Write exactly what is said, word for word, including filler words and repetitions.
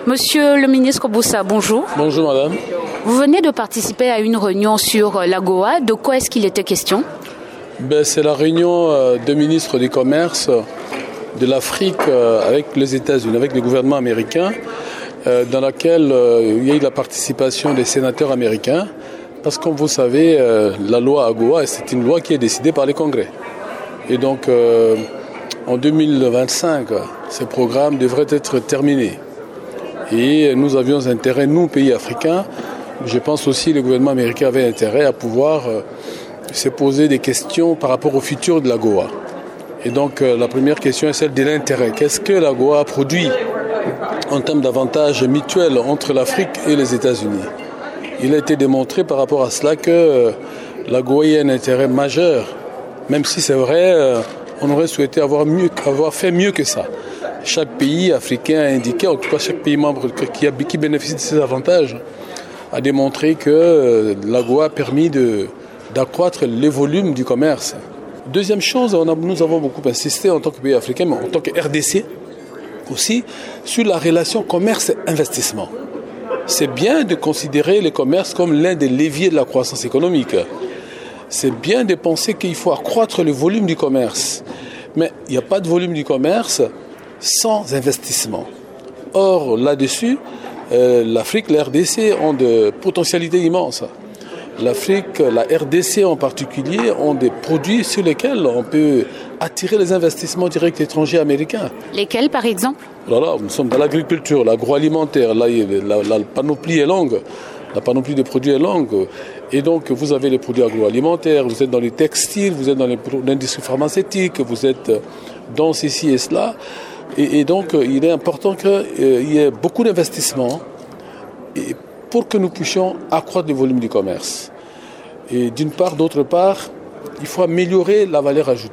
Monsieur le ministre Boussa, bonjour. Bonjour madame. Vous venez de participer à une réunion sur l'AGOA. De quoi est-ce qu'il était question? Ben, c'est la réunion euh, de ministres du commerce de l'Afrique euh, avec les États-Unis, avec le gouvernement américain, euh, dans laquelle euh, il y a eu la participation des sénateurs américains. Parce que comme vous savez, euh, la loi AGOA, c'est une loi qui est décidée par les congrès. Et donc, euh, en deux mille vingt-cinq, ce programme devrait être terminé. Et nous avions intérêt, nous, pays africains, je pense aussi que le gouvernement américain avait intérêt à pouvoir euh, se poser des questions par rapport au futur de l'AGOA. Et donc, euh, la première question est celle de l'intérêt. Qu'est-ce que l'AGOA produit en termes d'avantages mutuels entre l'Afrique et les États-Unis? Il a été démontré par rapport à cela que euh, l'AGOA a un intérêt majeur, même si c'est vrai, euh, on aurait souhaité avoir, mieux, avoir fait mieux que ça. Chaque pays africain a indiqué, en tout cas chaque pays membre qui, a, qui bénéficie de ces avantages, a démontré que euh, l'AGOA a permis de, d'accroître les volumes du commerce. Deuxième chose, on a, nous avons beaucoup insisté en tant que pays africain, mais en tant que R D C aussi, sur la relation commerce-investissement. C'est bien de considérer le commerce comme l'un des leviers de la croissance économique. C'est bien de penser qu'il faut accroître le volume du commerce. Mais il n'y a pas de volume du commerce sans investissement. Or, là-dessus, euh, l'Afrique, la R D C ont de potentialités immenses. L'Afrique, la R D C en particulier, ont des produits sur lesquels on peut attirer les investissements directs étrangers américains. Lesquels, par exemple? Voilà, nous sommes dans l'agriculture, l'agroalimentaire. Là, la, la, la panoplie est longue. La panoplie de produits est longue. Et donc, vous avez les produits agroalimentaires, vous êtes dans les textiles, vous êtes dans l'industrie pharmaceutique, vous êtes dans ceci et cela. Et, et donc, il est important qu'il euh, y ait beaucoup d'investissements pour que nous puissions accroître le volume du commerce. Et d'une part, d'autre part, il faut améliorer la valeur ajoutée.